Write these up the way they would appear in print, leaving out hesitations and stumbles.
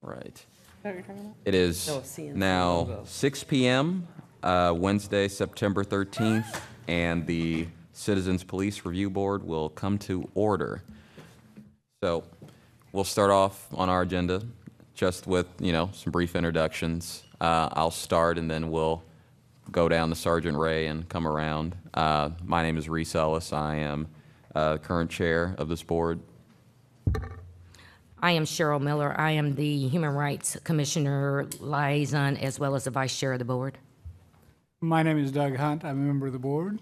Right. What are you talking about? It is No, CNC now logo. 6 p.m., Wednesday, September 13th, and the Citizens Police Review Board will come to order. So we'll start off on our agenda just with, some brief introductions. I'll start, and then we'll go down to Sergeant Ray and come around. My name is Reese Ellis. I am current chair of this board. I am Cheryl Miller. I am the Human Rights Commissioner liaison as well as the vice chair of the board. My name is Doug Hunt. I'm a member of the board.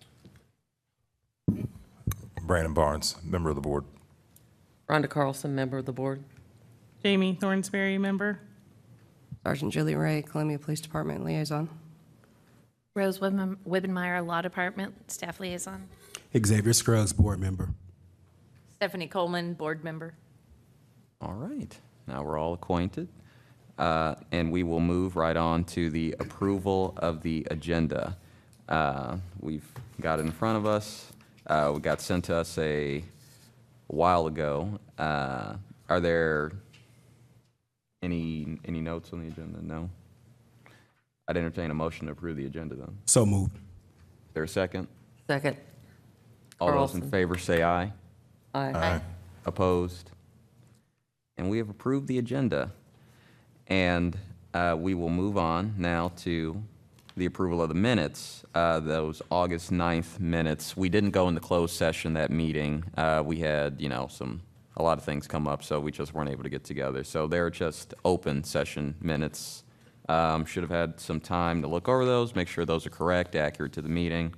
Brandon Barnes, member of the board. Rhonda Carlson, member of the board. Jamie Thornsberry, member. Sergeant Julie Ray, Columbia Police Department Liaison. Rose Wibbenmeyer, Law Department, Staff Liaison. Xavier Scruggs, board member. Stephanie Coleman, Board Member. All right, now we're all acquainted, and we will move right on to the approval of the agenda. We've got it in front of us. We got sent to us a while ago. Are there any notes on the agenda? No? I'd entertain a motion to approve the agenda then. So moved. Is there a second? Second. All those in Carlson. favor say aye. Aye. Opposed? And we have approved the agenda. And we will move on now to the approval of the minutes, those August 9th minutes. We didn't go into closed session that meeting. We had, a lot of things come up, so we just weren't able to get together. So they're just open session minutes. Should have had some time to look over those, make sure those are correct, accurate to the meeting.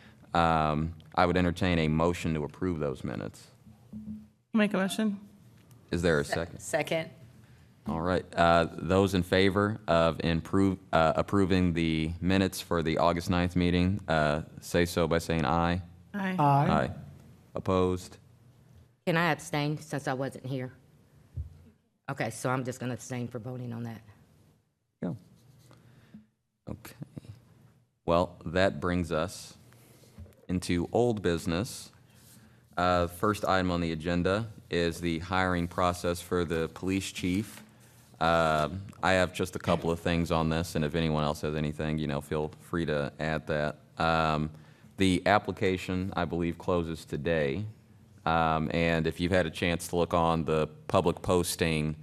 I would entertain a motion to approve those minutes. Make a motion. Is there a second? Second. All right. Those in favor of approving the minutes for the August 9th meeting, say so by saying aye. Aye. Aye. Opposed? Can I abstain since I wasn't here? Okay, so I'm just going to abstain for voting on that. Go. Okay. Well, that brings us into old business. First item on the agenda is the hiring process for the police chief. I have just a couple of things on this, and if anyone else has anything, feel free to add that. The application, I believe, closes today. And if you've had a chance to look on the public posting,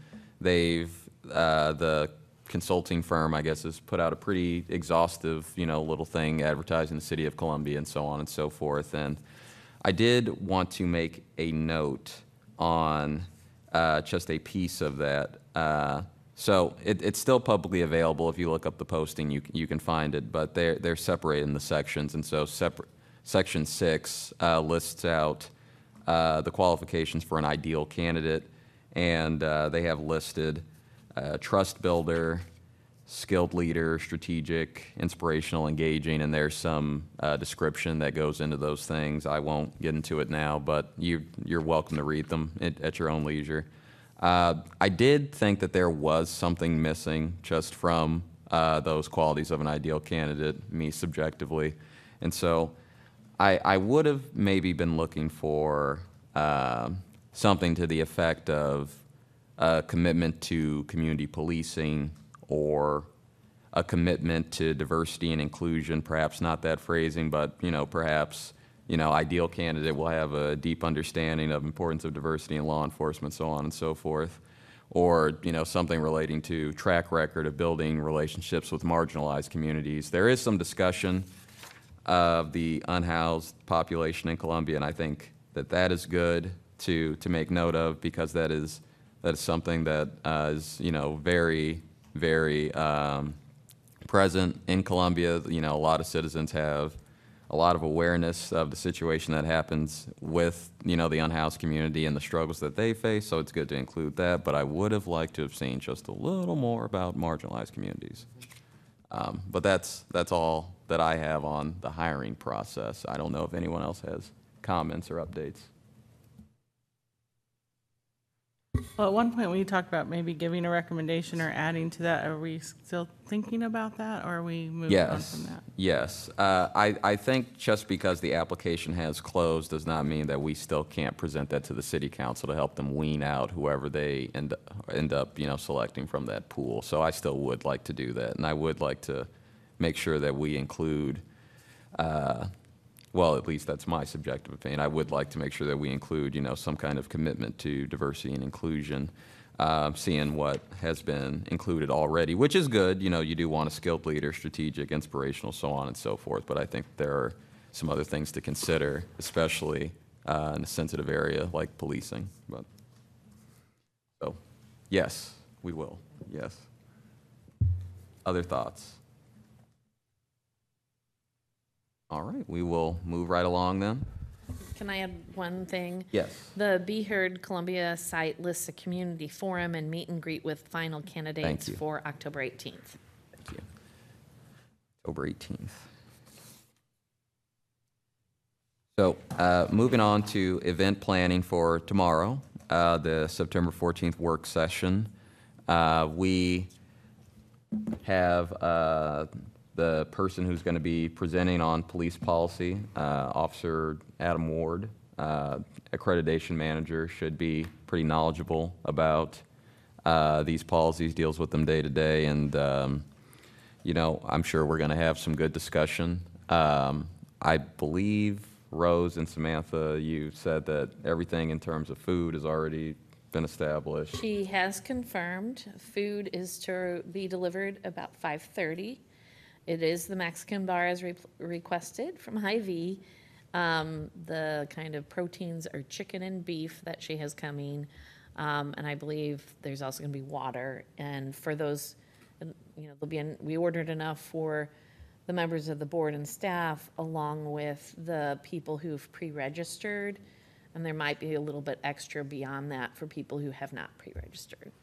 the consulting firm, I guess, has put out a pretty exhaustive, little thing advertising the city of Columbia and so on and so forth. And I did want to make a note on just a piece of that. So it's still publicly available. If you look up the posting, you can find it, but they're separated in the sections. And so Section 6 lists out the qualifications for an ideal candidate, and they have listed trust builder, skilled leader, strategic, inspirational, engaging, and there's some description that goes into those things. I won't get into it now, but you're welcome to read them at your own leisure. I did think that there was something missing just from those qualities of an ideal candidate, me subjectively, and so I would have maybe been looking for something to the effect of a commitment to community policing or a commitment to diversity and inclusion, perhaps not that phrasing, but, perhaps, ideal candidate will have a deep understanding of importance of diversity in law enforcement, so on and so forth. Or, something relating to track record of building relationships with marginalized communities. There is some discussion of the unhoused population in Columbia, and I think that is good to make note of, because that is something that is very, very present in Columbia. A lot of citizens have a lot of awareness of the situation that happens with the unhoused community and the struggles that they face, so it's good to include that, but I would have liked to have seen just a little more about marginalized communities. But that's all that I have on the hiring process. I don't know if anyone else has comments or updates. Well, at one point, we talked about maybe giving a recommendation or adding to that. Are we still thinking about that, or are we moving on Yes, from that? yes. I think just because the application has closed does not mean that we still can't present that to the city council to help them wean out whoever they end up, selecting from that pool. So I still would like to do that, and I would like to make sure that we include, well, at least that's my subjective opinion. I would like to make sure that we include, some kind of commitment to diversity and inclusion, seeing what has been included already, which is good. You do want a skilled leader, strategic, inspirational, so on and so forth. But I think there are some other things to consider, especially in a sensitive area like policing. But so, yes, we will. Yes. Other thoughts? All right, we will move right along then. Can I add one thing? Yes. The Be Heard Columbia site lists a community forum and meet and greet with final candidates you. for October 18th. Thank you. October 18th. So, moving on to event planning for tomorrow, the September 14th work session. We have the person who's going to be presenting on police policy, Officer Adam Ward, accreditation manager, should be pretty knowledgeable about these policies, deals with them day to day, and I'm sure we're going to have some good discussion. I believe Rose and Samantha, you said that everything in terms of food has already been established. She has confirmed food is to be delivered about 5:30. It is the Mexican bar as requested from Hy-Vee. The kind of proteins are chicken and beef that she has coming. And I believe there's also going to be water. And for those, we ordered enough for the members of the board and staff, along with the people who've pre-registered. And there might be a little bit extra beyond that for people who have not pre-registered.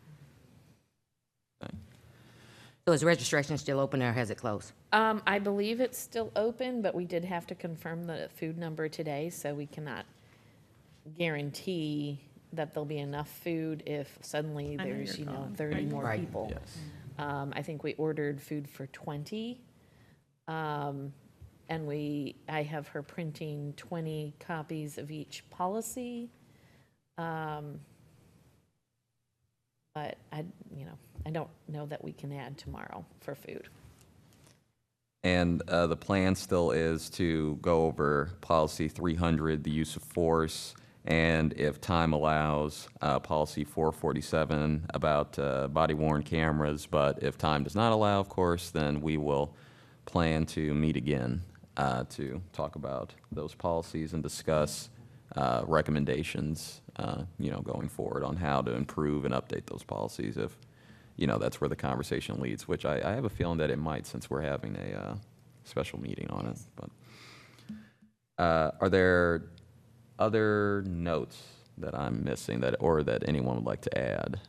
So is registration still open or has it closed? I believe it's still open, but we did have to confirm the food number today, so we cannot guarantee that there'll be enough food if suddenly I know there's, you're gone. 30 more Right. people. Yes. I think we ordered food for 20. And I have her printing 20 copies of each policy. But I don't know that we can add tomorrow for food. And the plan still is to go over policy 300, the use of force, and if time allows, policy 447 about body-worn cameras. But if time does not allow, of course, then we will plan to meet again to talk about those policies and discuss recommendations, going forward on how to improve and update those policies if, that's where the conversation leads, which I have a feeling that it might, since we're having a special meeting on it. But are there other notes that I'm missing or that anyone would like to add?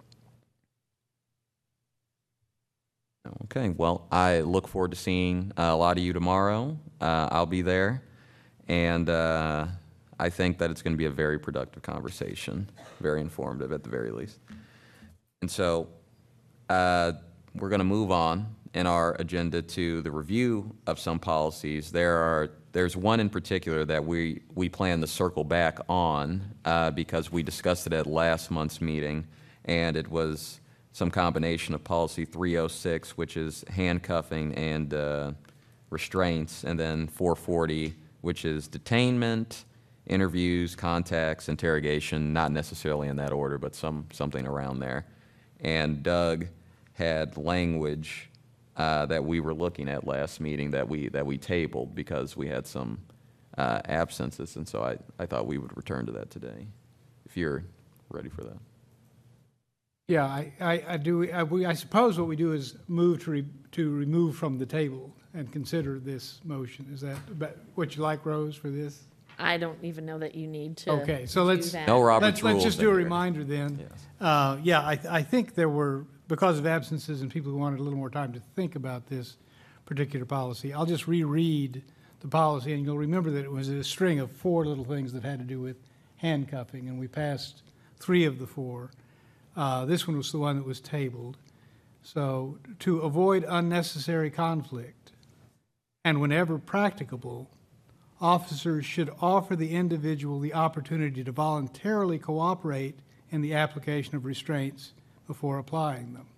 Okay, well, I look forward to seeing a lot of you tomorrow. I'll be there, and I think that it's going to be a very productive conversation, very informative at the very least. And so we're going to move on in our agenda to the review of some policies. There's one in particular that we plan to circle back on because we discussed it at last month's meeting, and it was some combination of policy 306, which is handcuffing and restraints, and then 440, which is detainment, interviews, contacts, interrogation, not necessarily in that order, but something around there. And Doug had language that we were looking at last meeting that we tabled because we had some absences, and so I thought we would return to that today, if you're ready for that. Yeah, I do. I suppose what we do is move to remove from the table and consider this motion. Is that what you like, Rose, for this? I don't even know that you need to Okay, so do let's- that. No Robert's Let's rules just do a in here. reminder then. Yes. Yeah, I think there were, because of absences and people who wanted a little more time to think about this particular policy, I'll just reread the policy, and you'll remember that it was a string of 4 little things that had to do with handcuffing, and we passed 3 of the 4. This one was the one that was tabled. So to avoid unnecessary conflict, and whenever practicable, officers should offer the individual the opportunity to voluntarily cooperate in the application of restraints before applying them.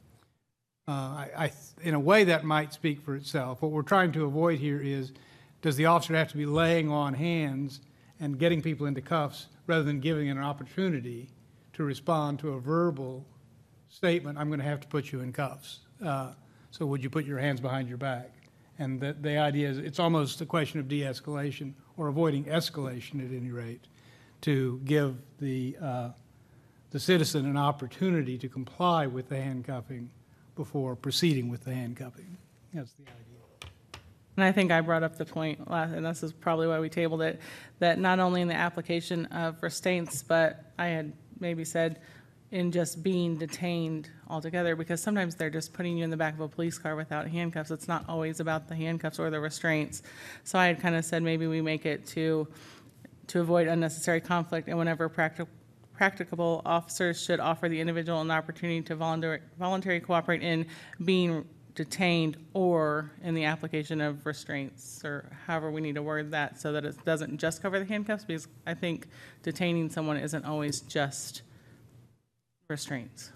In a way, that might speak for itself. What we're trying to avoid here is, does the officer have to be laying on hands and getting people into cuffs rather than giving an opportunity to respond to a verbal statement, I'm going to have to put you in cuffs. So would you put your hands behind your back? And the idea is it's almost a question of de-escalation or avoiding escalation at any rate, to give the citizen an opportunity to comply with the handcuffing before proceeding with the handcuffing. That's the idea. And I think I brought up the point last, and this is probably why we tabled it, that not only in the application of restraints, but I had maybe said in just being detained altogether, because sometimes they're just putting you in the back of a police car without handcuffs. It's not always about the handcuffs or the restraints. So I had kind of said maybe we make it to avoid unnecessary conflict, and whenever practicable, officers should offer the individual an opportunity to voluntarily cooperate in being detained or in the application of restraints, or however we need to word that, so that it doesn't just cover the handcuffs, because I think detaining someone isn't always just restraints.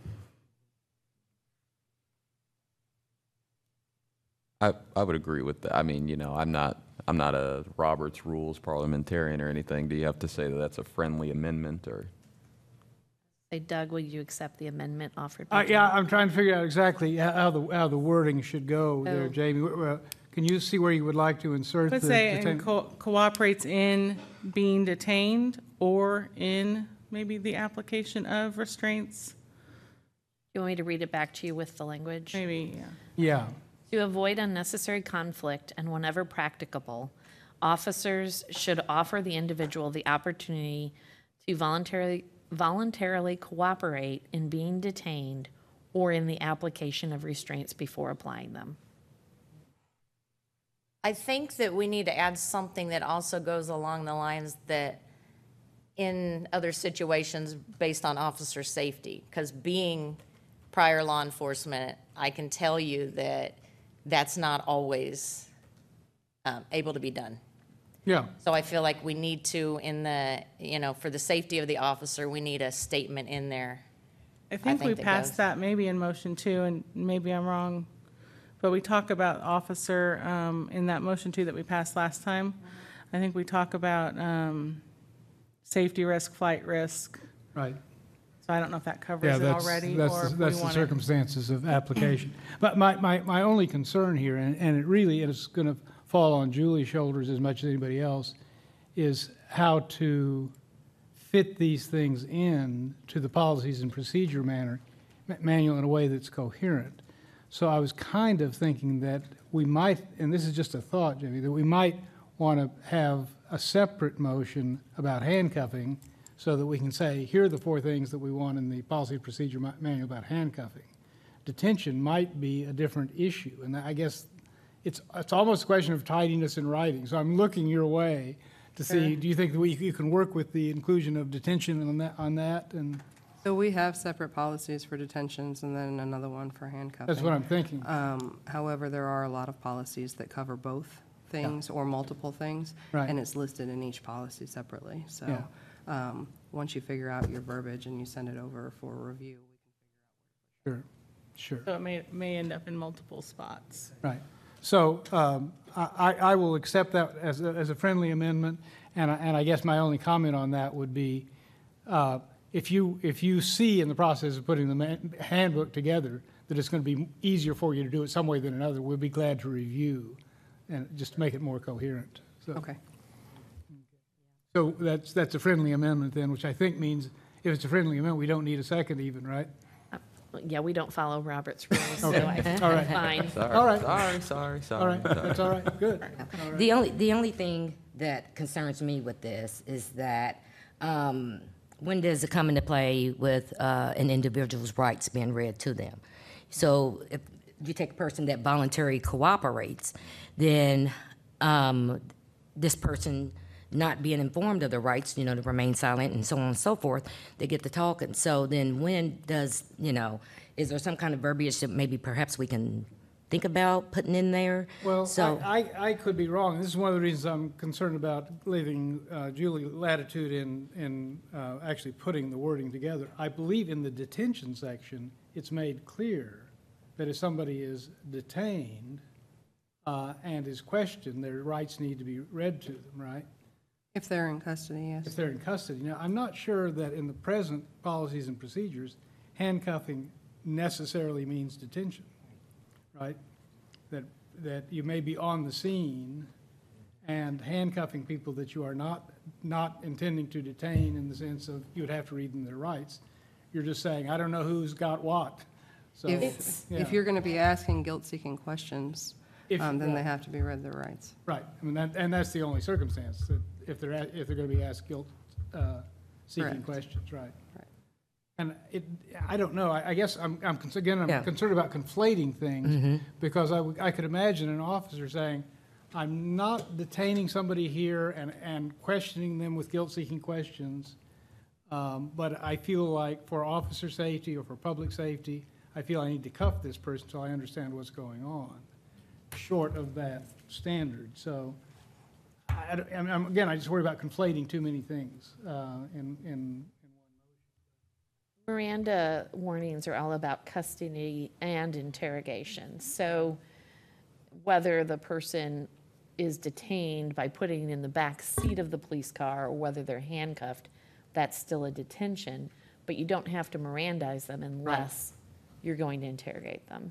I would agree with that. I mean, you know, I'm not a Robert's Rules parliamentarian or anything. Do you have to say that that's a friendly amendment, or? Say, Doug, will you accept the amendment offered by Yeah, I'm trying to figure out exactly how the wording should go there, Oh. Jamie. Can you see where you would like to insert the? Let's say detain- and cooperates in being detained or in maybe the application of restraints, You want me to read it back to you with the language? maybe, yeah. Yeah, To avoid unnecessary conflict and whenever practicable, officers should offer the individual the opportunity to voluntarily cooperate in being detained or in the application of restraints before applying them. I think that we need to add something that also goes along the lines that in other situations based on officer safety, because being prior law enforcement, I can tell you that that's not always able to be done. yeah. So I feel like we need to, for the safety of the officer, we need a statement in there. I think we think that passed goes. that maybe in motion two, and maybe I'm wrong, but we talk about officer, in that motion two that we passed last time. I think we talk about safety risk, flight risk, Right. so I don't know if that Yeah, covers it already, or if we that's the want to. circumstances of application. But my only concern here, and it really is going to fall on Julie's shoulders as much as anybody else, is how to fit these things in to the policies and procedure manual in a way that's coherent. So I was kind of thinking that we might, and this is just a thought, Jimmy, that we might want to have a separate motion about handcuffing so that we can say, here are the 4 things that we want in the policy and procedure manual about handcuffing. Detention might be a different issue, and I guess it's almost a question of tidiness in writing. So I'm looking your way to see, do you think that you can work with the inclusion of detention on that? And So we have separate policies for detentions and then another one for handcuffing. that's what I'm thinking. However, there are a lot of policies that cover both things or multiple things. Right. And it's listed in each policy separately. So Yeah. once you figure out your verbiage and you send it over for review, Sure. So it may end up in multiple spots. Right. So I will accept that as a friendly amendment, and I guess my only comment on that would be, if you see in the process of putting the handbook together that it's going to be easier for you to do it some way than another, we'll be glad to review and just to make it more coherent. So, okay. So that's a friendly amendment then, which I think means if it's a friendly amendment, we don't need a second even, right? Yeah, we don't follow Robert's rules, so Okay. I think All I'm right. fine. Sorry, All right. sorry. All right, that's all right, good. The only thing that concerns me with this is that when does it come into play with an individual's rights being read to them? So if you take a person that voluntarily cooperates, then this person not being informed of their rights, to remain silent and so on and so forth, they get to talking. So then when does, is there some kind of verbiage that maybe perhaps we can think about putting in there? Well, So, I could be wrong. This is one of the reasons I'm concerned about leaving Julie latitude in actually putting the wording together. I believe in the detention section, it's made clear that if somebody is detained and is questioned, their rights need to be read to them, right? If they're in custody, yes. If they're in custody. Now, I'm not sure that in the present policies and procedures, handcuffing necessarily means detention, right? That you may be on the scene and handcuffing people that you are not intending to detain in the sense of you would have to read them their rights. You're just saying, I don't know who's got what. So, If yeah. you're going to be asking guilt-seeking questions, then right. they have to be read their rights. Right, I mean, and that's the only circumstance, that if they're going to be asked guilt seeking Correct. questions, right? Right. And I don't know, I guess I'm Yeah. concerned about conflating things, because I could imagine an officer saying, I'm not detaining somebody here and questioning them with guilt-seeking questions, but I feel like for officer safety or for public safety, I feel I need to cuff this person so I understand what's going on, short of that standard. So, again, I just worry about conflating too many things in Miranda warnings are all about custody and interrogation. So whether the person is detained by putting in the back seat of the police car or whether they're handcuffed, that's still a detention, but you don't have to Mirandize them unless you're going to interrogate them.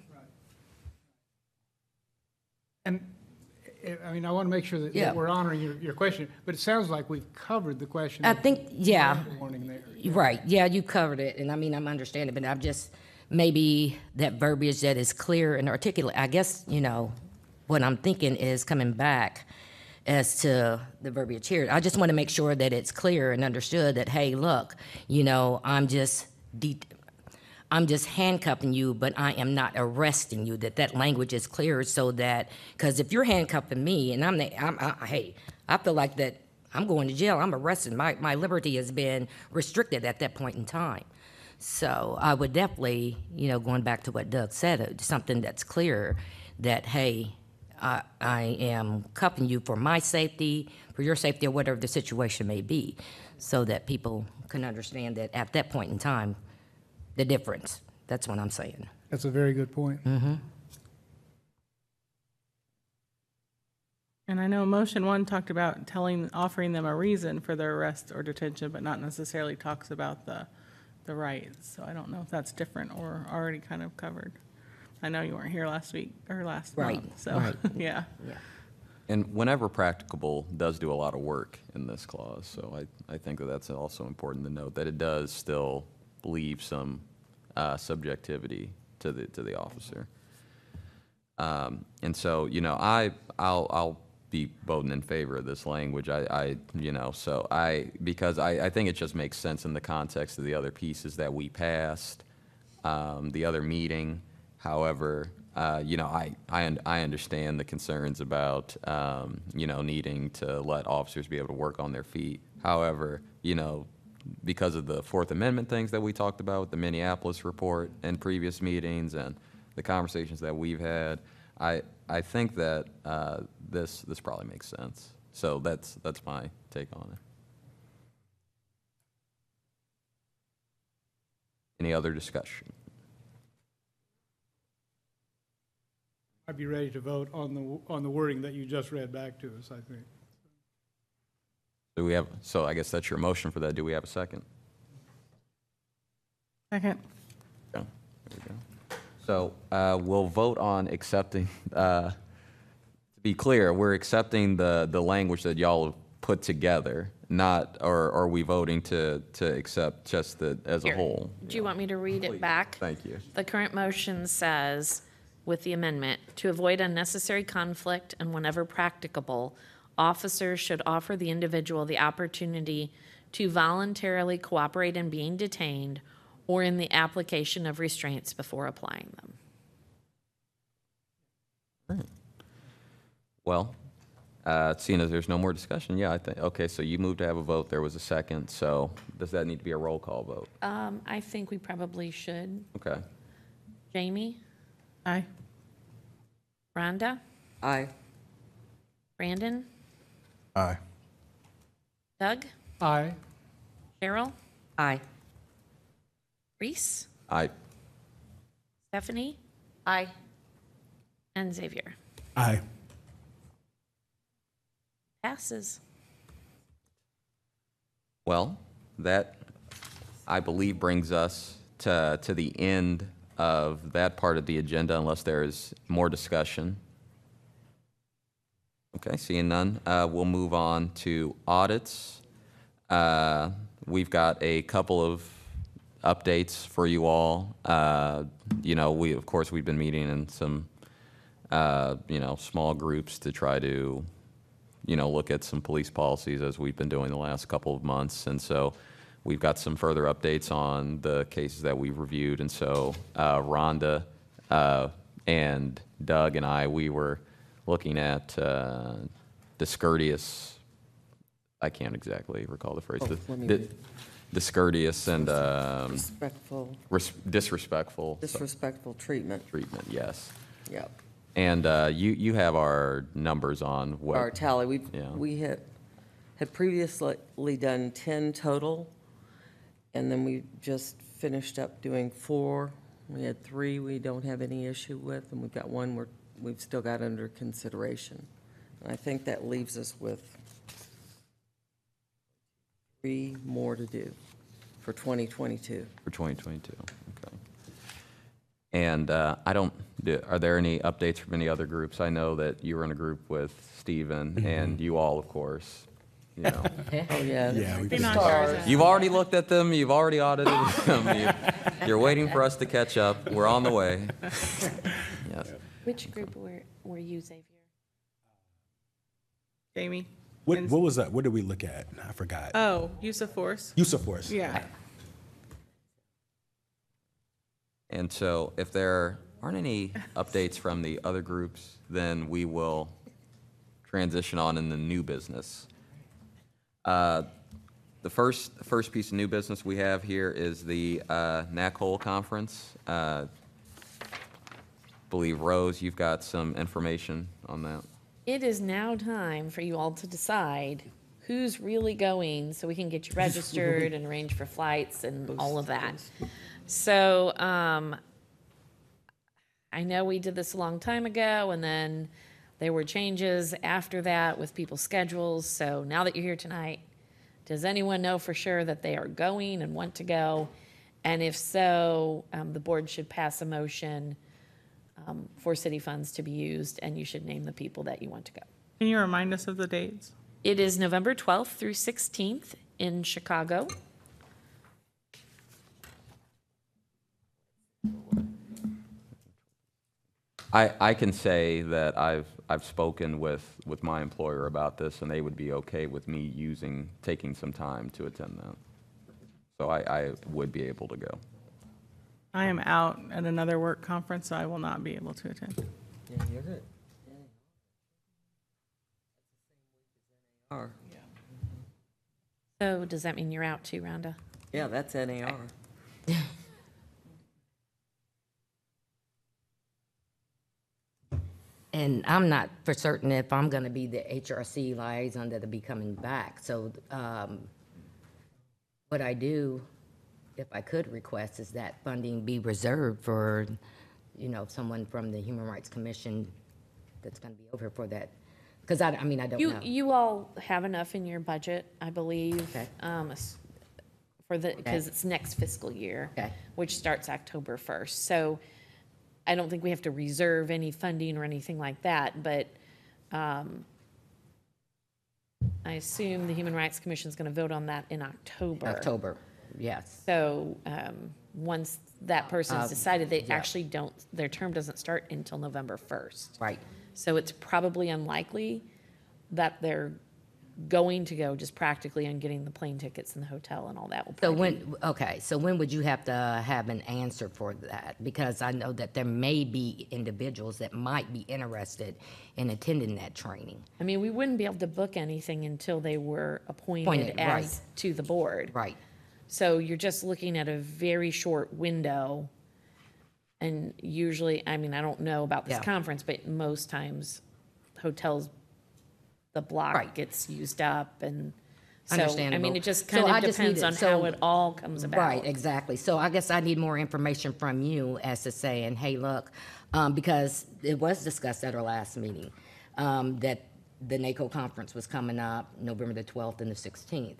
And, I mean, I want to make sure that Yeah. we're honoring your question, but it sounds like we've covered the question. I think, yeah. Warning there. Right, yeah, you covered it, and I mean, I'm understanding, but I'm just, maybe that verbiage that is clear and articulate, I guess, what I'm thinking is coming back as to the verbiage here. I just want to make sure that it's clear and understood that, hey, look, I'm just handcuffing you, but I am not arresting you, that language is clear so that, because if you're handcuffing me and hey, I feel like that I'm going to jail, I'm arrested, my liberty has been restricted at that point in time. So I would definitely, going back to what Doug said, something that's clear that, hey, I am cuffing you for my safety, for your safety, or whatever the situation may be, so that people can understand that at that point in time, the difference. That's what I'm saying. That's a very good point. And I know motion one talked about offering them a reason for their arrest or detention, but not necessarily talks about the rights. So I don't know if that's different or already kind of covered. I know you weren't here last week or last Right, month, so, right. yeah. And whenever practicable does do a lot of work in this clause, so I think that that's also important to note, that it does still leave some subjectivity to the officer. And so, I'll be voting in favor of this language. Because I think it just makes sense in the context of the other pieces that we passed, the other meeting. However, I understand the concerns about, needing to let officers be able to work on their feet. However, because of the Fourth Amendment things that we talked about with the Minneapolis report and previous meetings and the conversations that we've had, I think that this probably makes sense. So that's my take on it. Any other discussion? I'd be ready to vote on the wording that you just read back to us, I think. So I guess that's your motion for that. Do we have a second? Second. Yeah, there we go. So we'll vote on accepting, to be clear, we're accepting the language that y'all have put together, not, or are we voting to accept just as a Here. whole? Do you want me to read it back? Thank you. The current motion says, with the amendment, to avoid unnecessary conflict and whenever practicable, officers should offer the individual the opportunity to voluntarily cooperate in being detained or in the application of restraints before applying them. Well, Seeing as there's no more discussion, yeah, I think, okay, so you moved to have a vote, there was a second, so does that need to be a roll call vote? I think we probably should. Okay. Jamie, Aye. Rhonda, Aye. Brandon, Aye. Doug, Aye. Cheryl, Aye. Reese, I, Stephanie, Aye. and Xavier. Aye. Passes. well, that, I believe, brings us to the end of that part of the agenda, unless there is more discussion. Okay, seeing none, we'll move on to audits. We've got a couple of updates for you all. Of course, we've been meeting in some, small groups to try to, look at some police policies as we've been doing the last couple of months. And so we've got some further updates on the cases that we've reviewed. And so Rhonda and Doug and I, we were looking at discourteous, I can't exactly recall the phrase, let me read. discourteous and Respectful, disrespectful treatment. treatment, yes. Yep. And you have our numbers on what? Our tally, Yeah. we had previously done 10 total, and then we just finished up doing 4. We had 3 we don't have any issue with, and we've got 1 we've still got under consideration. And I think that leaves us with 3 more to do for 2022. For 2022, okay. And are there any updates from any other groups? I know that you were in a group with Stephen and you all, of course, Oh, yeah. Yeah, we've been- Stars. You've already looked at them, you've already audited them, you're waiting for us to catch up, we're on the way. Yes. Which group were you, Xavier? Jamie? What was that? What did we look at? I forgot. Oh, use of force? Use of force. Yeah. And so if there aren't any updates from the other groups, then we will transition on in the new business. The first piece of new business we have here is the NACOL conference. Believe, Rose, you've got some information on that. It is now time for you all to decide who's really going so we can get you registered and arrange for flights and all of that. So I know we did this a long time ago, and then there were changes after that with people's schedules. So now that you're here tonight, does anyone know for sure that they are going and want to go? And if so, the board should pass a motion for city funds to be used, and you should name the people that you want to go. Can you remind us of the dates? It is November 12th through 16th in Chicago. I can say that I've spoken with my employer about this, and they would be okay with me taking some time to attend that. So I would be able to go. I am out at another work conference, so I will not be able to attend. Yeah, you're good. NAR. So does that mean you're out too, Rhonda? Yeah, that's NAR. And I'm not for certain if I'm going to be the HRC liaison that'll be coming back. So what I do, if I could request, is that funding be reserved for, someone from the Human Rights Commission that's going to be over for that. Because I don't know. You all have enough in your budget, I believe, Okay. because it's next fiscal year, Okay. which starts October 1st. So I don't think we have to reserve any funding or anything like that, but I assume the Human Rights Commission is going to vote on that in October. October, yes. So once that person's decided, they yeah. actually their term doesn't start until November 1st. Right. So it's probably unlikely that going to go, just practically on getting the plane tickets and the hotel and all that will So probably be. so when would you have to have an answer for that? Because I know that there may be individuals that might be interested in attending that training. I mean, we wouldn't be able to book anything until they were appointed Appointed, right. as to the board. Right. So you're just looking at a very short window. And usually, I mean, I don't know about this Yeah. conference, but most times hotels, the block Right. gets used up and so, I mean, Understandable. it just So kind I of just need depends to- on so- how it all comes about. Right, exactly. So I guess I need more information from you as to saying, hey, look, because it was discussed at our last meeting, that the NACO conference was coming up November the 12th and the 16th.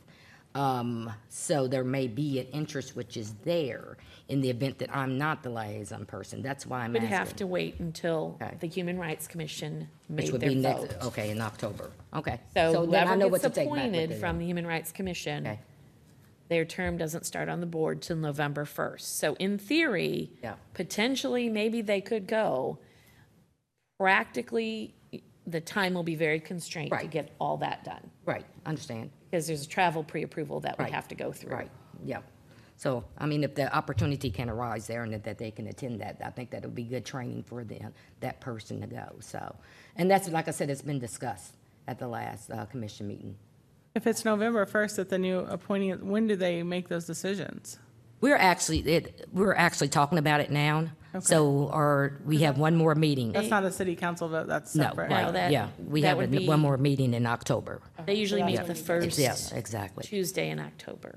So there may be an interest which is there in the event that I'm not the liaison person. That's why I'm Would asking. have to wait until Okay. the Human Rights Commission Which made would their be vote. next, okay, in October. Okay. So then I know whoever what gets to take back with appointed me from then. the Human Rights Commission, Okay. their term doesn't start on the board till November 1st. So in theory, Yeah. potentially, maybe they could go. Practically, the time will be very constrained to Right. get all that done, Right, understand. because there's a travel pre-approval that we Right. have to go through. Right, yeah. So, I mean, if the opportunity can arise there and that they can attend that, I think that would be good training for them, that person to go, so. And that's, like I said, it's been discussed at the last commission meeting. If it's November 1st that the new appointee, when do they make those decisions? We're actually talking about it now, so, we have one more meeting. That's not a city council vote, that's No, separate. No, right, that- yeah. We that have would be- one more meeting in October. They usually meet Yeah. the first Yeah, exactly. Tuesday in October.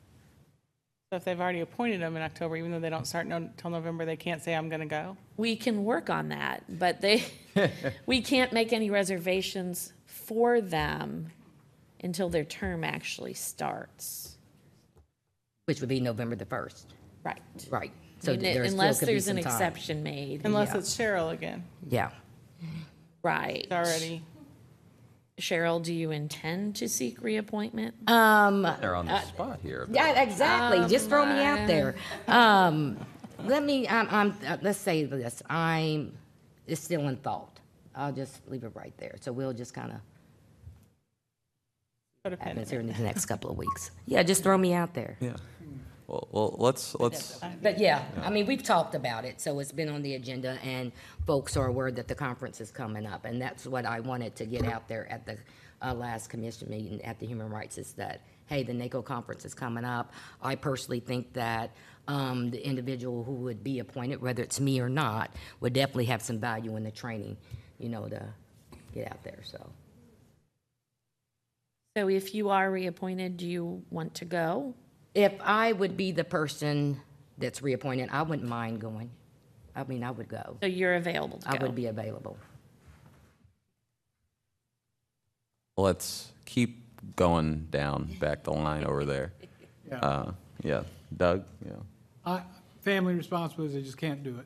So if they've already appointed them in October, even though they don't start till November, they can't say, I'm going to go? We can work on that, but we can't make any reservations for them until their term actually starts. Which would be November the 1st, Right. right. So I mean, there still unless could be there's some an time. exception made. Unless Yeah. it's Cheryl again, Yeah. Right. it's already. Cheryl, do you intend to seek reappointment? They're on the spot here. Yeah, exactly. Just throw me out there. Let's say this. It's still in thought. I'll just leave it right there. So we'll just kind of Put a pin in happen it. here in the next couple of weeks. Yeah, just throw me out there. Yeah. Well, let's, But yeah, I mean, we've talked about it, so it's been on the agenda, and folks are aware that the conference is coming up, and that's what I wanted to get out there at the last commission meeting at the Human Rights, is that, hey, the NACO conference is coming up. I personally think that the individual who would be appointed, whether it's me or not, would definitely have some value in the training, to get out there, so. So if you are reappointed, do you want to go? If I would be the person that's reappointed, I wouldn't mind going. I mean, I would go. So you're available to go? I would be available. let's keep going down back the line over there. Yeah, Doug, yeah. Family responsibilities, they just can't do it.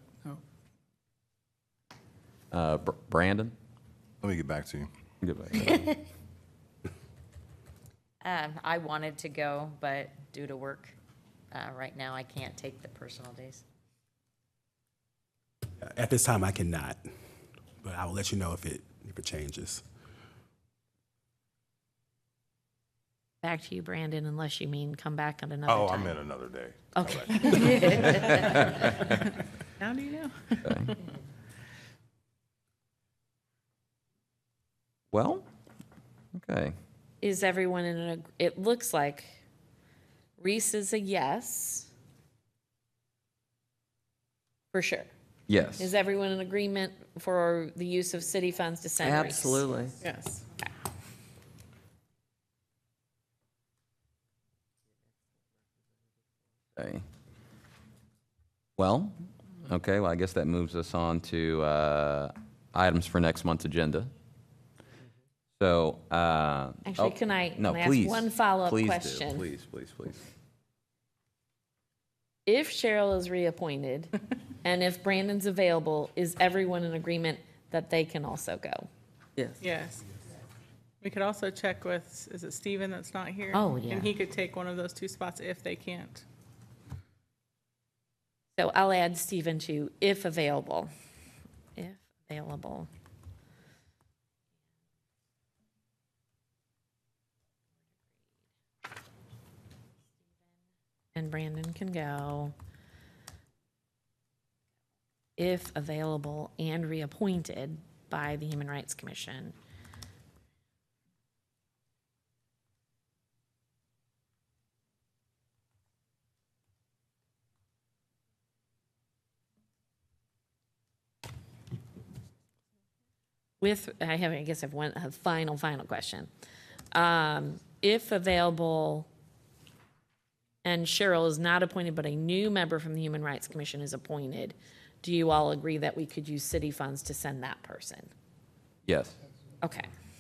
No. Brandon? Let me get back to you. Get back. I wanted to go, but due to work, right now I can't take the personal days. At this time, I cannot, but I will let you know if it changes. Back to you, Brandon, unless you mean come back at another Oh, time. I meant another day. Okay. How do you know? Okay. Well, okay. Is everyone it looks like Reese is a yes. For sure. Yes. Is everyone in agreement for the use of city funds to send Reese? Absolutely. Yes. Okay. Well, I guess that moves us on to items for next month's agenda. So, Actually, can I no, ask please, one follow-up please do. question? Please. If Cheryl is reappointed and if Brandon's available, is everyone in agreement that they can also go? Yes. Yes. We could also check with, is it Steven that's not here? Oh, yeah. And he could take one of those two spots if they can't. So I'll add Stephen to if available. If available. and Brandon can go, if available and reappointed by the Human Rights Commission. I guess I have a final question. If available, and Cheryl is not appointed, but a new member from the Human Rights Commission is appointed, do you all agree that we could use city funds to send that person? Yes. Okay.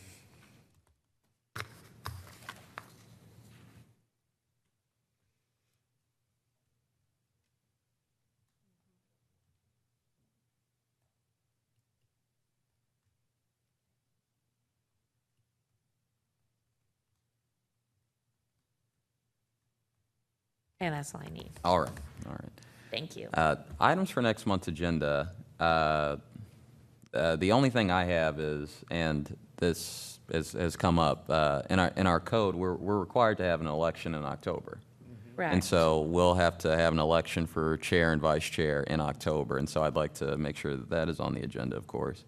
And that's all I need. All right, all right. Thank you. Items for next month's agenda. The only thing I have is, and this has come up, in our code, we're required to have an election in October. Right. And so we'll have to have an election for chair and vice chair in October. And so I'd like to make sure that that is on the agenda, of course.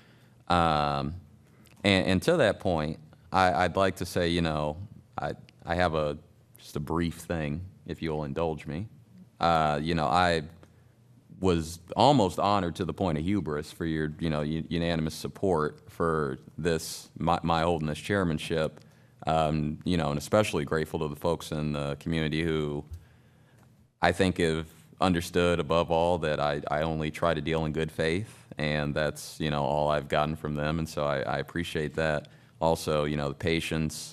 And to that point, I'd like to say, you know, I have just a brief thing, if you'll indulge me. You know, I was almost honored to the point of hubris for your, you know, unanimous support for this, my holding this chairmanship. You know, and especially grateful to the folks in the community who I think have understood above all that I only try to deal in good faith, and that's, you know, all I've gotten from them, and so I appreciate that. Also, you know, the patience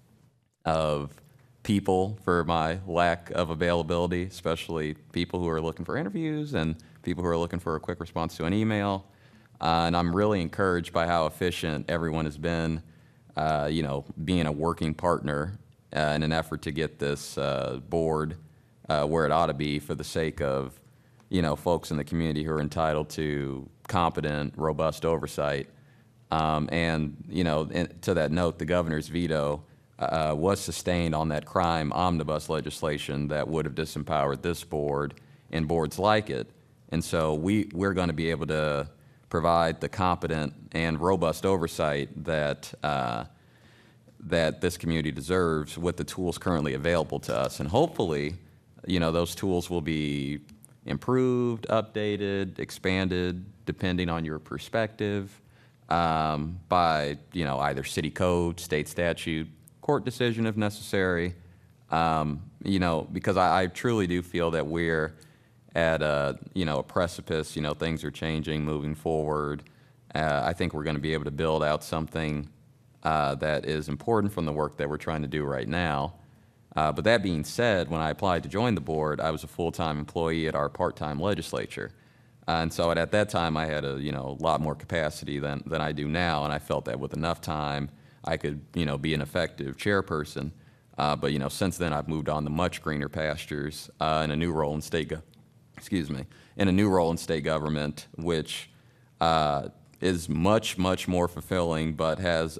of people for my lack of availability, especially people who are looking for interviews and people who are looking for a quick response to an email. And I'm really encouraged by how efficient everyone has been, you know, being a working partner in an effort to get this board where it ought to be for the sake of, you know, folks in the community who are entitled to competent, robust oversight. And, you know, to that note, the governor's veto was sustained on that crime omnibus legislation that would have disempowered this board and boards like it. And so we're going to be able to provide the competent and robust oversight that that this community deserves with the tools currently available to us. And hopefully, you know, those tools will be improved, updated, expanded, depending on your perspective, by, you know, either city code, state statute, court decision if necessary. You know, because I truly do feel that we're at a, you know, a precipice. You know, things are changing, moving forward. I think we're going to be able to build out something that is important from the work that we're trying to do right now. But that being said, when I applied to join the board, I was a full-time employee at our part-time legislature. And so at that time, I had a, you know, lot more capacity than I do now, and I felt that with enough time, I could, you know, be an effective chairperson. But, you know, since then, I've moved on to much greener pastures in a new role in in a new role in state government, which is much, much more fulfilling, but has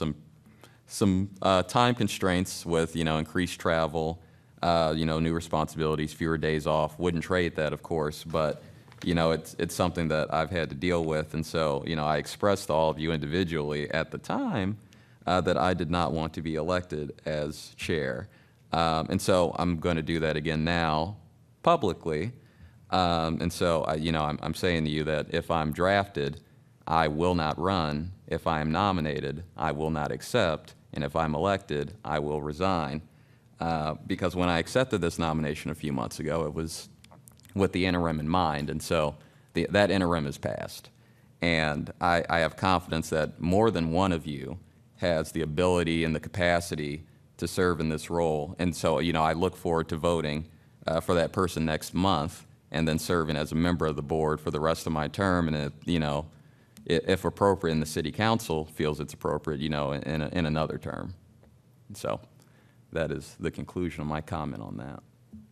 some time constraints with, you know, increased travel, you know, new responsibilities, fewer days off. Wouldn't trade that, of course, but, you know, it's something that I've had to deal with. And so, you know, I expressed to all of you individually at the time that I did not want to be elected as chair. And so I'm going to do that again now publicly. And so, you know, I'm saying to you that if I'm drafted, I will not run. If I am nominated, I will not accept. And if I'm elected, I will resign. Because when I accepted this nomination a few months ago, it was with the interim in mind. And so that interim is passed. And I have confidence that more than one of you has the ability and the capacity to serve in this role. And so, you know, I look forward to voting for that person next month and then serving as a member of the board for the rest of my term. And, you know, if appropriate, and the city council feels it's appropriate, you know, in another term. So that is the conclusion of my comment on that.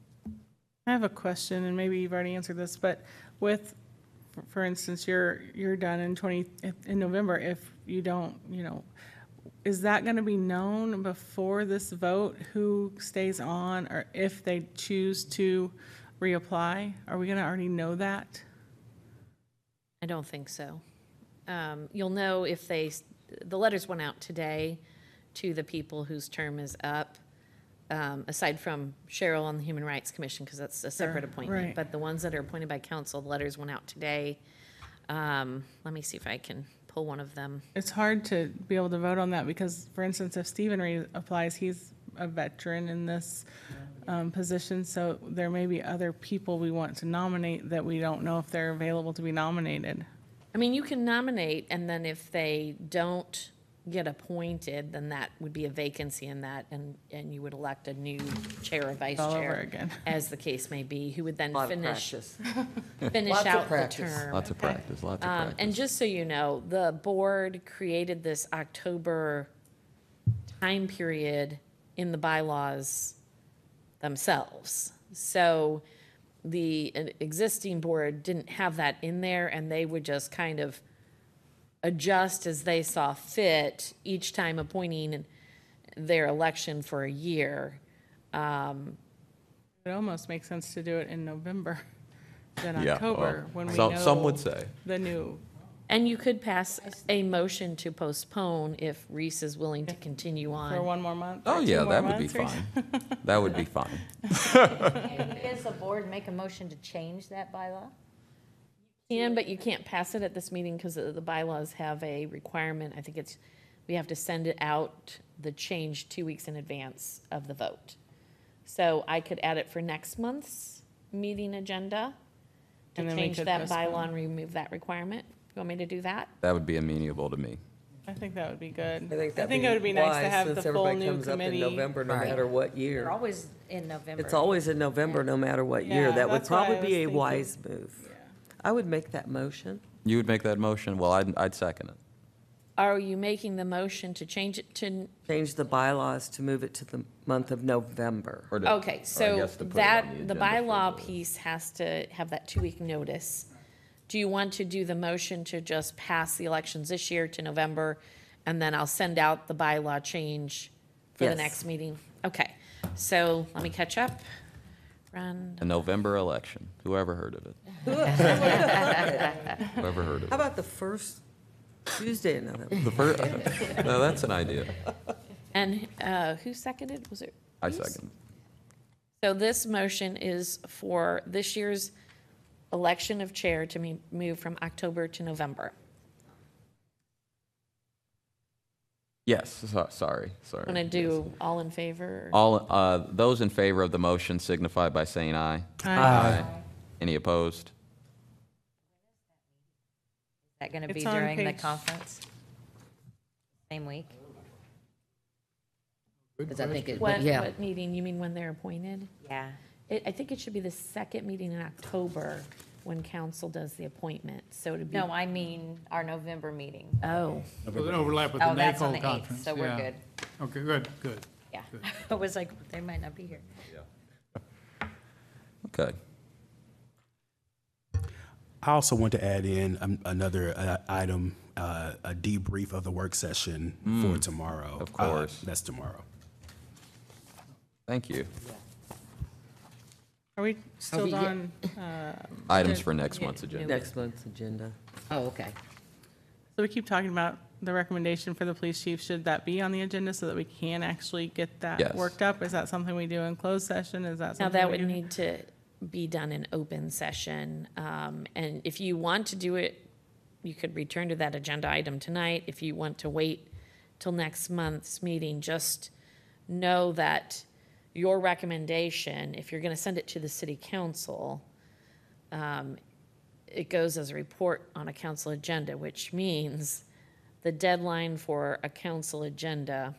I have a question, and maybe you've already answered this, but with, for instance, you're done in November. If you don't, you know, is that going to be known before this vote, who stays on, or if they choose to reapply? Are we going to already know that? I don't think so. You'll know if the letters went out today to the people whose term is up, aside from Cheryl on the Human Rights Commission, because that's a separate appointment. right. But the ones that are appointed by council, the letters went out today. Let me see if I can pull one of them. It's hard to be able to vote on that because, for instance, if Stephen applies, he's a veteran in this position, so there may be other people we want to nominate that we don't know if they're available to be nominated. I mean, you can nominate, and then if they don't get appointed, then that would be a vacancy in that, and you would elect a new chair or vice All over chair, again. as the case may be, who would then Lot of finish practice. finish Lots of out the practice. term. Lots of practice, lots of practice. And just so you know, the board created this October time period in the bylaws themselves. So the existing board didn't have that in there, and they would just kind of adjust as they saw fit, each time appointing their election for a year. It almost makes sense to do it in November than Yeah, October, well, when we some would know say. the new. And you could pass a motion to postpone if Reese is willing to continue on. For one more month? Oh, or two yeah, more that would be months, or- fine. That would be fine. Does the board make a motion to change that bylaw? Can, but you can't pass it at this meeting because the bylaws have a requirement. I think it's, we have to send it out, the change 2 weeks in advance of the vote. So I could add it for next month's meeting agenda to And then we change could that postpone. bylaw and remove that requirement. You want me to do that? That would be amenable to me. I think that would be good. I think that'd it would be nice to wise, have since the full everybody new comes up in committee. November, no Right. matter what They're year. always in November. It's always in November, no matter what year. Yeah, That would that's what I probably be was a thinking. wise move. I would make that motion. You would make that motion? Well, I'd second it. Are you making the motion to change it to, Change the bylaws to move it to the month of November. Or to- or okay, I so guess to put it on that, the agenda for bylaw piece has to have that 2 week notice. Do you want to do the motion to just pass the elections this year to November, and then I'll send out the bylaw change for the Yes. next meeting? Okay, so let me catch up. Run, A November election. Whoever heard of it? Whoever heard of How it? about the first Tuesday in November? The first, no, that's an idea. and who seconded? Was it? I Reese? second. So this motion is for this year's election of chair to be moved from October to November. Yes, sorry. Want to do all in favor? All, those in favor of the motion signify by saying aye. Aye. Any opposed? Is that going to be It's on during the page- conference? Same week? Because I think it, What, yeah. what meeting? You mean when they're appointed? Yeah. I think it should be the second meeting in October when council does the appointment, so it'd be. No, I mean our November meeting. Oh, Does it overlap with the Oh, that's on NACO the 8th, conference? so we're Yeah. good. Okay, good, good. Yeah. I was like, they might not be here. Okay. I also want to add in another item, a debrief of the work session for tomorrow. Of course. That's tomorrow. Thank you. Are we still we- on? Items for next month's agenda. Next month's agenda. Oh, okay. So we keep talking about the recommendation for the police chief. Should that be on the agenda so that we can actually get that Yes. worked up? Is that something we do in closed session? Is that now something? that we would do- need to be done in open session. And if you want to do it, you could return to that agenda item tonight. If you want to wait till next month's meeting, just know that your recommendation, if you're going to send it to the city council, it goes as a report on a council agenda, which means the deadline for a council agenda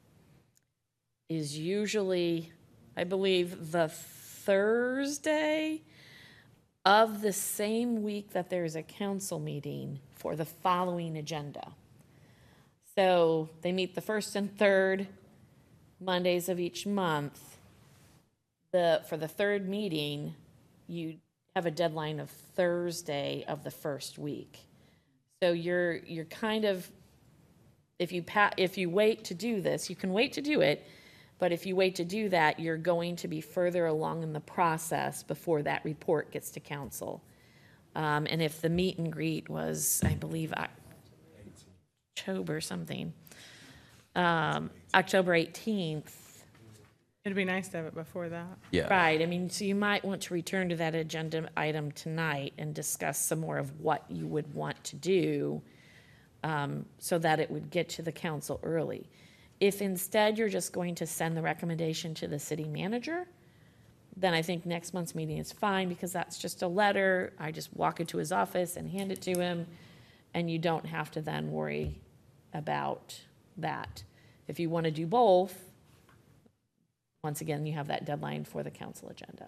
is usually, I believe, the Thursday of the same week that there's a council meeting for the following agenda. So they meet the first and third Mondays of each month. For the third meeting, you have a deadline of Thursday of the first week. So you're kind of, if you wait to do this, you can wait to do it, but if you wait to do that, you're going to be further along in the process before that report gets to council. And if the meet and greet was, I believe, October something, October 18th, It'd be nice to have it before that. Yeah. right, I mean, so you might want to return to that agenda item tonight and discuss some more of what you would want to do, so that it would get to the council early. If instead you're just going to send the recommendation to the city manager, then I think next month's meeting is fine, because that's just a letter. I just walk into his office and hand it to him, and you don't have to then worry about that. If you want to do both, once again, you have that deadline for the council agenda.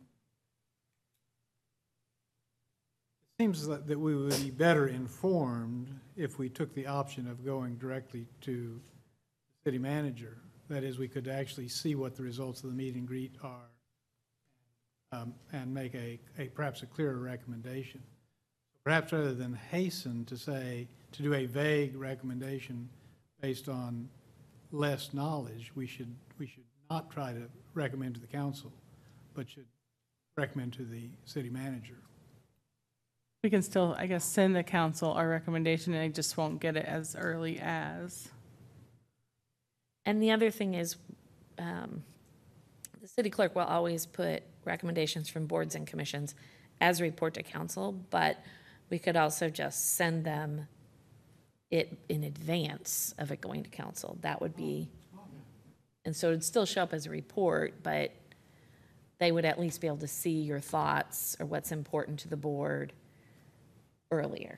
Seems that we would be better informed if we took the option of going directly to the city manager. That is, we could actually see what the results of the meet and greet are, and make perhaps a clearer recommendation. Perhaps rather than hasten to do a vague recommendation based on less knowledge, we should not try to recommend to the council, but should recommend to the city manager. We can still, I guess, send the council our recommendation, and I just won't get it as early as. And the other thing is, the city clerk will always put recommendations from boards and commissions as a report to council, but we could also just send them it in advance of it going to council. That would be, and so it'd still show up as a report, but they would at least be able to see your thoughts or what's important to the board earlier.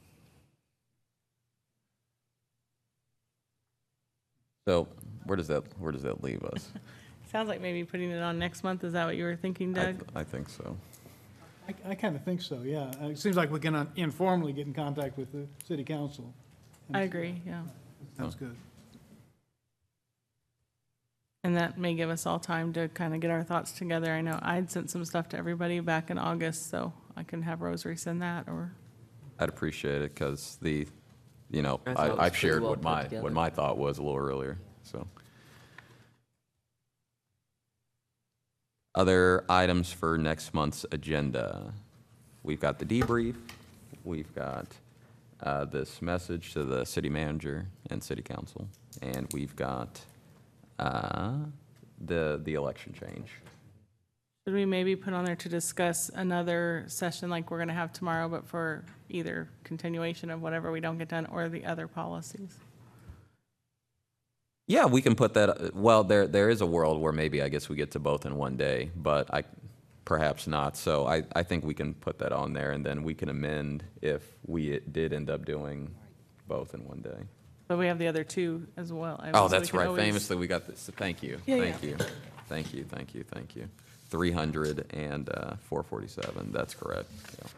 So where does that leave us? Sounds like maybe putting it on next month. Is that what you were thinking, Doug? I think so. I kind of think so, yeah. It seems like we can informally get in contact with the city council. I agree, yeah. Sounds good. And that may give us all time to kind of get our thoughts together. I know I'd sent some stuff to everybody back in August, so I can have Rosary send that, or, I'd appreciate it, because I thought it was I've pretty shared well what put together. what my thought was a little earlier, so. Other items for next month's agenda. We've got the debrief, we've got this message to the city manager and city council, and we've got the election change. should we maybe put on there to discuss another session like we're going to have tomorrow, but for either continuation of whatever we don't get done or the other policies? Yeah, we can put that, well, there is a world where maybe I guess we get to both in one day, but perhaps not. So I think we can put that on there, and then we can amend if we did end up doing both in one day. But we have the other two as well. I mean, Oh, so we that's can right. always- Famously, we got this. Thank you. Yeah, Thank you. Thank you. Thank you. Thank you. 300 and 447. That's correct. Yeah.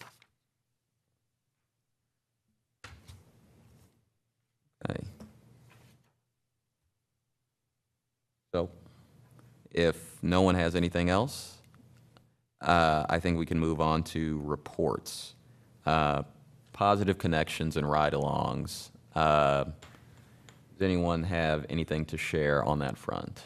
Okay. So, if no one has anything else, I think we can move on to reports. Positive connections and ride-alongs. Does anyone have anything to share on that front?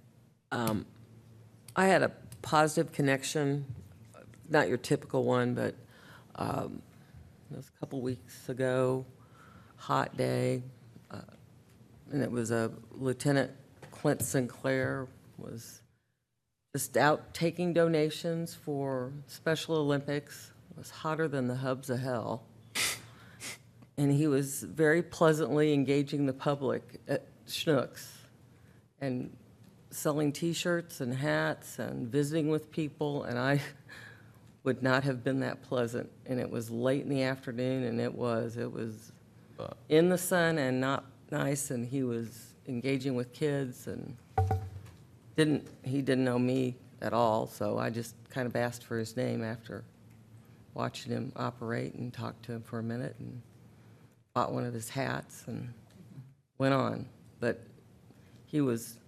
I had a positive connection, not your typical one, but it was a couple weeks ago, hot day, and it was a Lieutenant Clint Sinclair was just out taking donations for Special Olympics. It was hotter than the hubs of hell. And he was very pleasantly engaging the public at Schnucks and selling T-shirts and hats and visiting with people, and I would not have been that pleasant. And it was late in the afternoon, and it was in the sun and not nice, and he was engaging with kids, and he didn't know me at all, so I just kind of asked for his name after watching him operate and talked to him for a minute and bought one of his hats and went on. But he was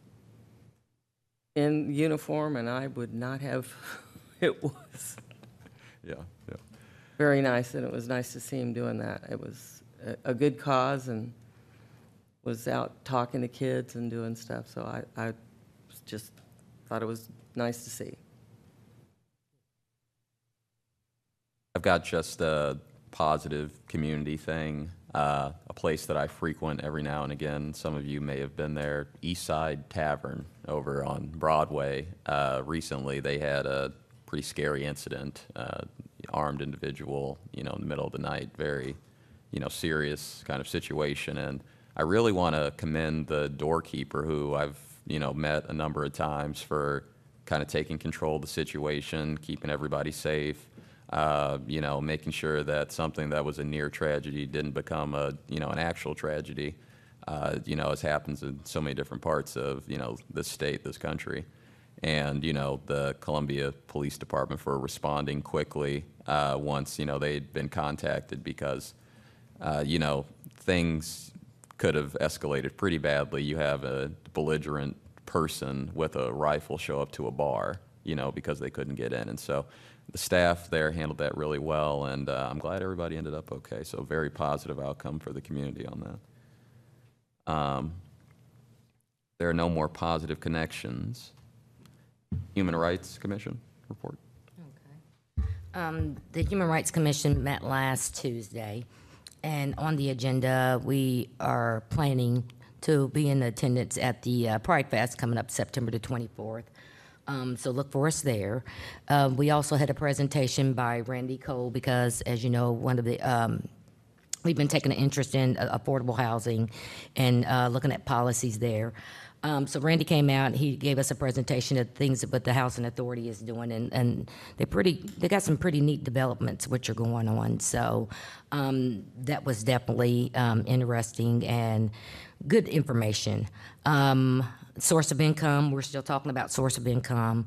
in uniform, and I would not have, it was Yeah, yeah. very nice, and it was nice to see him doing that. It was a good cause, and was out talking to kids and doing stuff, so I just thought it was nice to see. I've got just a positive community thing, a place that I frequent every now and again. Some of you may have been there, Eastside Tavern over on Broadway. Recently, they had a pretty scary incident, armed individual, in the middle of the night, very, serious kind of situation. And I really want to commend the doorkeeper who I've, met a number of times for kind of taking control of the situation, keeping everybody safe. Making sure that something that was a near tragedy didn't become an actual tragedy, as happens in so many different parts of, this state, this country. And, the Columbia Police Department for responding quickly once, they'd been contacted because, things could have escalated pretty badly. You have a belligerent person with a rifle show up to a bar, because they couldn't get in. And so the staff there handled that really well, and I'm glad everybody ended up okay. So very positive outcome for the community on that. There are no more positive connections. Human Rights Commission report. The Human Rights Commission met last Tuesday, and on the agenda, we are planning to be in attendance at the Pride Fest coming up September the 24th. So look for us there. We also had a presentation by Randy Cole because, as you know, one of the we've been taking an interest in affordable housing and looking at policies there. So Randy came out. He gave us a presentation of things that the Housing Authority is doing, and they got some pretty neat developments which are going on. So that was definitely interesting and good information. Source of income, we're still talking about source of income.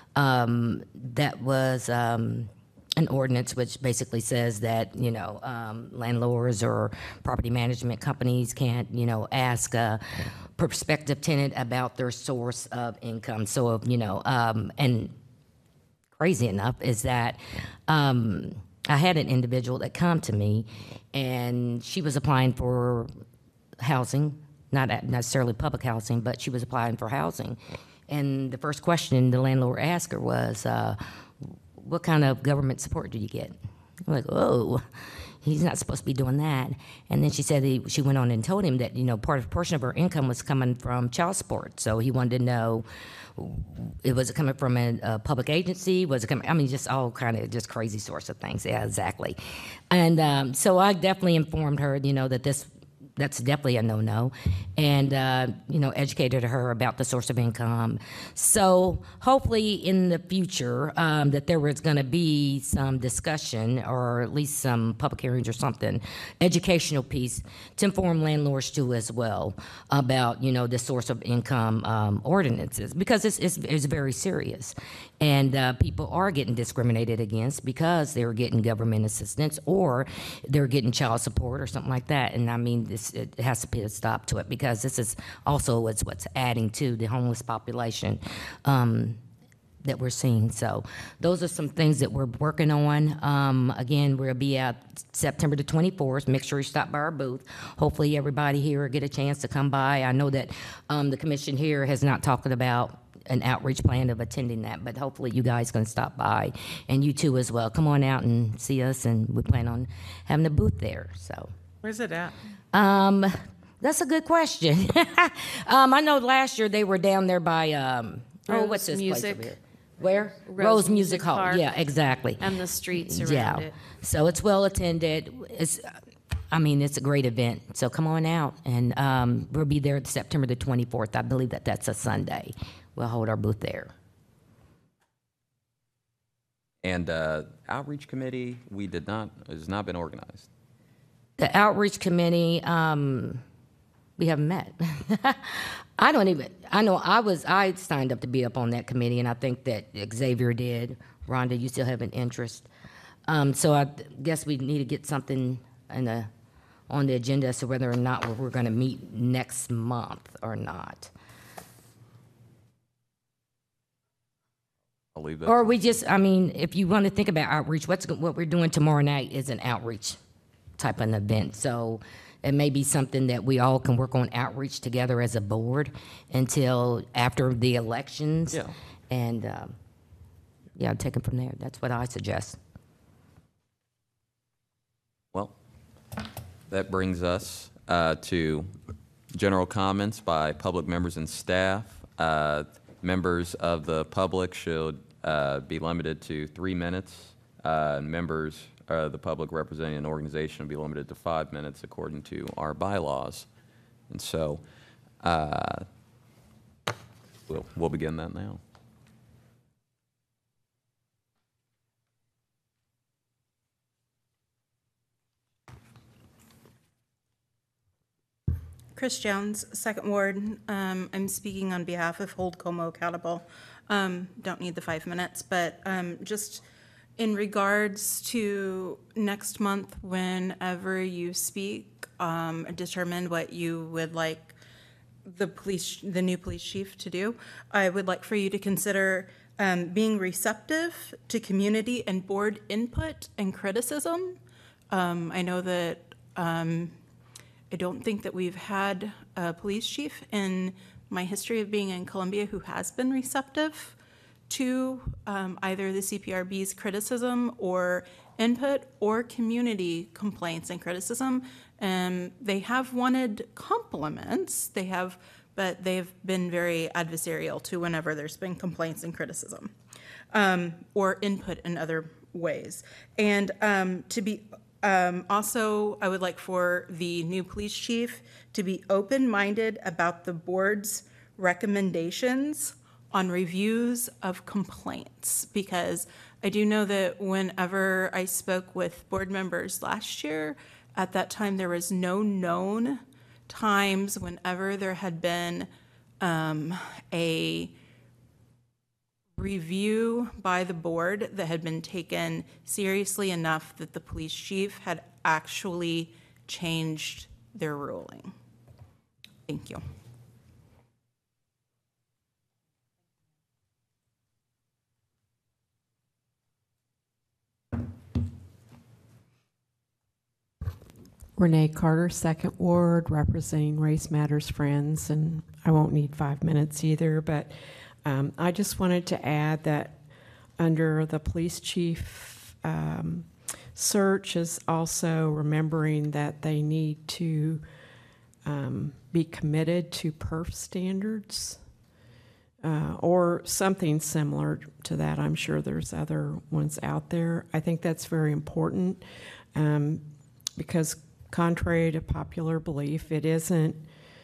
That was an ordinance which basically says that, landlords or property management companies can't, ask a prospective tenant about their source of income. So, and crazy enough is that I had an individual that come to me, and she was applying for housing, not necessarily public housing, but she was applying for housing. And the first question the landlord asked her was, what kind of government support do you get? I'm like, oh, he's not supposed to be doing that. And then she said she went on and told him that, portion of her income was coming from child support. So he wanted to know, was it coming from a public agency? Was it coming, just all kind of just crazy sorts of things. Yeah, exactly. And so I definitely informed her, that that's definitely a no-no, and, educated her about the source of income. So hopefully in the future that there was going to be some discussion or at least some public hearings or something, educational piece to inform landlords too as well about, the source of income ordinances, because it's very serious. And people are getting discriminated against because they're getting government assistance or they're getting child support or something like that. And I mean, it has to be a stop to it, because this is also what's adding to the homeless population that we're seeing. So those are some things that we're working on. Again, we'll be at September the 24th. Make sure you stop by our booth. Hopefully everybody here will get a chance to come by. I know that the commission here has not talked about an outreach plan of attending that, but hopefully you guys can stop by, and you too as well. Come on out and see us, and we plan on having a booth there. So Where's it at? that's a good question. I know last year they were down there by what's this place Music. over here? Where? Rose Music Hall. Park. Yeah, exactly. And the streets around Yeah. it. So it's well attended. It's a great event. So come on out, and we'll be there September the 24th. I believe that's a Sunday. We'll hold our booth there. And outreach committee, has not been organized. The outreach committee, we haven't met. I signed up to be up on that committee, and I think that Xavier did. Rhonda, you still have an interest. So I guess we need to get something on the agenda as to whether or not we're going to meet next month or not. I'll leave that. Or we just, if you want to think about outreach, what we're doing tomorrow night is an outreach type of an event. So it may be something that we all can work on outreach together as a board until after the elections. Yeah. And, yeah, take it from there. That's what I suggest. Well, that brings us to general comments by public members and staff. Members of the public should be limited to 3 minutes. Members of the public representing an organization will be limited to 5 minutes according to our bylaws. And so we'll begin that now. Chris Jones, Second Ward. I'm speaking on behalf of Hold Como Accountable. Don't need the 5 minutes, but just in regards to next month, whenever you speak, determine what you would like the new police chief to do. I would like for you to consider being receptive to community and board input and criticism. I know that I don't think that we've had a police chief in my history of being in Columbia who has been receptive to either the CPRB's criticism or input or community complaints and criticism. They have wanted compliments, but they've been very adversarial to whenever there's been complaints and criticism or input in other ways. And to be also, I would like for the new police chief to be open-minded about the board's recommendations on reviews of complaints, because I do know that whenever I spoke with board members last year, at that time there was no known times whenever there had been a review by the board that had been taken seriously enough that the police chief had actually changed their ruling. Thank you. Renee Carter, Second Ward, representing Race Matters Friends, and I won't need 5 minutes either, but I just wanted to add that under the police chief search is also remembering that they need to be committed to PERF standards or something similar to that. I'm sure there's other ones out there. I think that's very important because contrary to popular belief, it isn't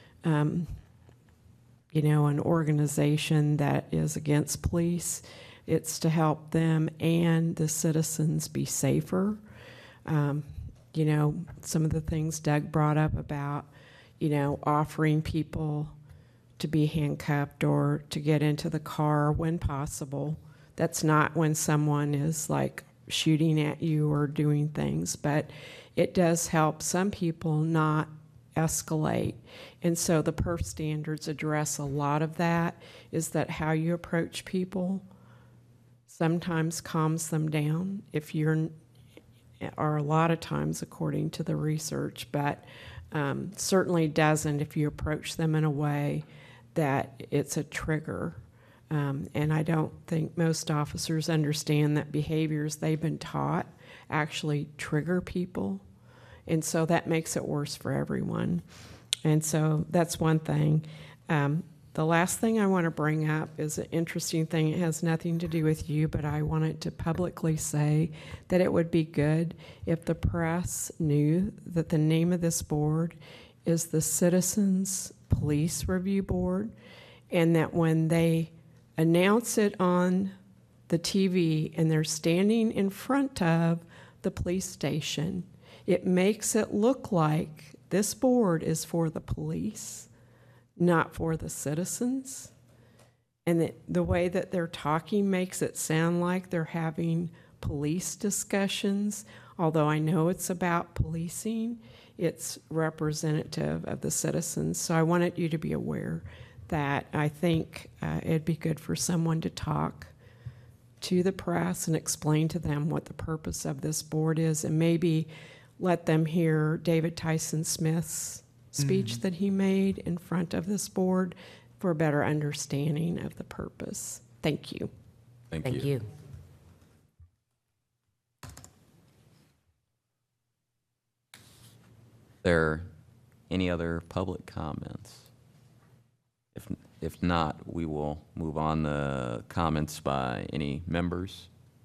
an organization that is against police. It's to help them and the citizens be safer. Some of the things Doug brought up about, offering people to be handcuffed or to get into the car when possible. That's not when someone is like shooting at you or doing things, but it does help some people not escalate. And so the PERF standards address a lot of that, is that how you approach people sometimes calms them down or a lot of times according to the research, but certainly doesn't if you approach them in a way that it's a trigger. And I don't think most officers understand that behaviors they've been taught actually trigger people. And so that makes it worse for everyone. And so that's one thing. The last thing I want to bring up is an interesting thing. It has nothing to do with you, but I wanted to publicly say that it would be good if the press knew that the name of this board is the Citizens Police Review Board, and that when they announce it on the TV and they're standing in front of the police station, it makes it look like this board is for the police, not for the citizens. And the way that they're talking makes it sound like they're having police discussions. Although I know it's about policing, it's representative of the citizens. So I wanted you to be aware that I think it'd be good for someone to talk to the press and explain to them what the purpose of this board is, and maybe let them hear David Tyson Smith's speech that he made in front of this board for a better understanding of the purpose. Thank you. Thank you. There any other public comments? If not, we will move on to comments by any members.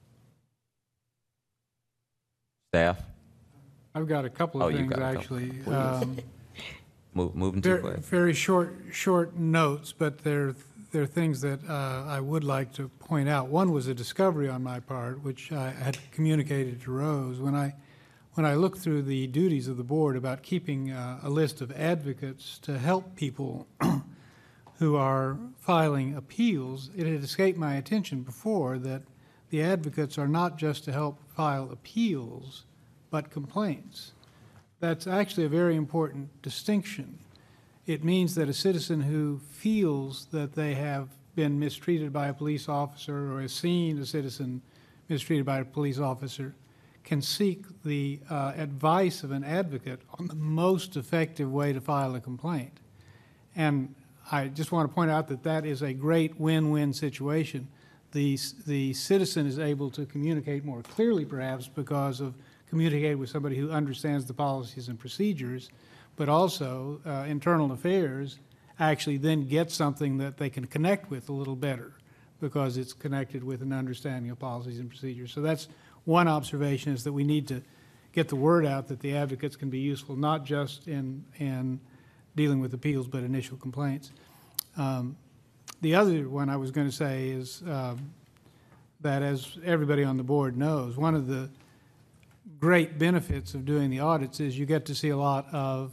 Staff? I've got a couple Oh, of you've things, got a couple. actually. Moving too quick. Very short notes, but they're things that I would like to point out. One was a discovery on my part, which I had communicated to Rose. When I looked through the duties of the board about keeping a list of advocates to help people who are filing appeals, it had escaped my attention before that the advocates are not just to help file appeals, but complaints. That's actually a very important distinction. It means that a citizen who feels that they have been mistreated by a police officer or has seen a citizen mistreated by a police officer can seek the advice of an advocate on the most effective way to file a complaint. And I just want to point out that that is a great win-win situation. The citizen is able to communicate more clearly, perhaps, because of communicating with somebody who understands the policies and procedures, but also internal affairs actually then get something that they can connect with a little better because it's connected with an understanding of policies and procedures. So that's one observation, is that we need to get the word out that the advocates can be useful, not just in dealing with appeals, but initial complaints. The other one I was going to say is that, as everybody on the board knows, one of the great benefits of doing the audits is you get to see a lot of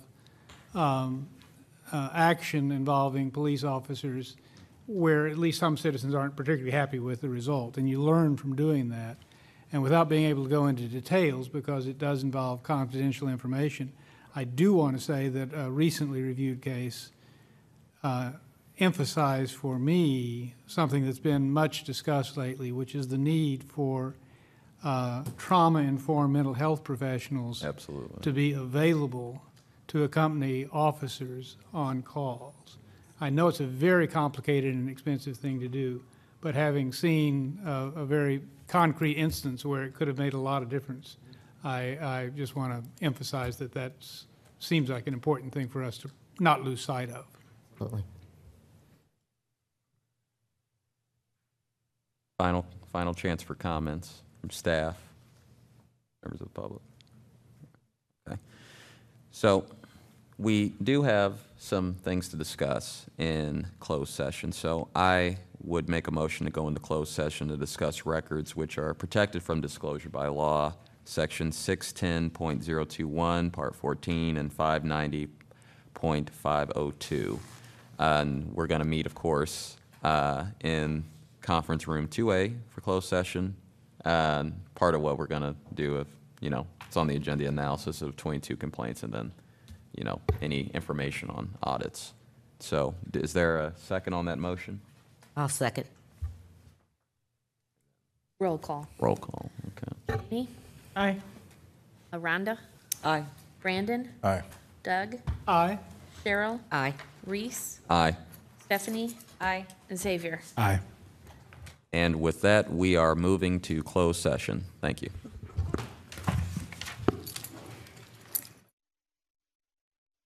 action involving police officers where at least some citizens aren't particularly happy with the result, and you learn from doing that. And without being able to go into details, because it does involve confidential information, I do want to say that a recently reviewed case emphasized for me something that's been much discussed lately, which is the need for trauma-informed mental health professionals Absolutely. to be available to accompany officers on calls. I know it's a very complicated and expensive thing to do, but having seen a very concrete instance where it could have made a lot of difference, I just want to emphasize that that seems like an important thing for us to not lose sight of. Absolutely. Final chance for comments from staff, members of the public. Okay. So we do have some things to discuss in closed session. So I would make a motion to go into closed session to discuss records which are protected from disclosure by law, section 610.021, part 14, and 590.502. And we're going to meet, of course, in conference room 2A for closed session. And part of what we're going to do, if, it's on the agenda, analysis of 22 complaints, and then, any information on audits. So is there a second on that motion? I'll second. Roll call. Roll call, okay. Amy? Aye. Aranda? Aye. Brandon? Aye. Doug? Aye. Cheryl? Aye. Reese? Aye. Stephanie? Aye. And Xavier? Aye. And with that, we are moving to closed session. Thank you.